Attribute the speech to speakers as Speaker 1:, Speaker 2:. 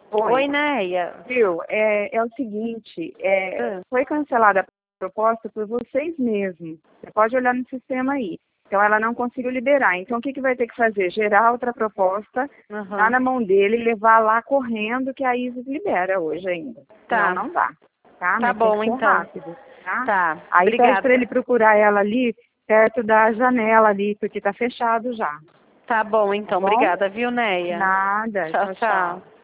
Speaker 1: Oi, Neia.
Speaker 2: Viu? É o seguinte, foi cancelada a proposta por vocês mesmos. Você pode olhar no sistema aí. Então, ela não conseguiu liberar. Então, o que vai ter que fazer? Gerar outra proposta, dar na mão dele e levar lá correndo, que a Isis libera hoje ainda.
Speaker 1: Tá.
Speaker 2: Não dá. Tá?
Speaker 1: Tá
Speaker 2: Mas
Speaker 1: bom,
Speaker 2: tem que ser
Speaker 1: então.
Speaker 2: rápido. Tá?
Speaker 1: Tá.
Speaker 2: Aí
Speaker 1: Obrigada.
Speaker 2: pede para ele procurar ela ali, perto da janela ali, porque tá fechado já.
Speaker 1: Tá bom, então.
Speaker 2: Tá bom?
Speaker 1: Obrigada, viu, Neia?
Speaker 2: Nada.
Speaker 1: Tchau, tchau.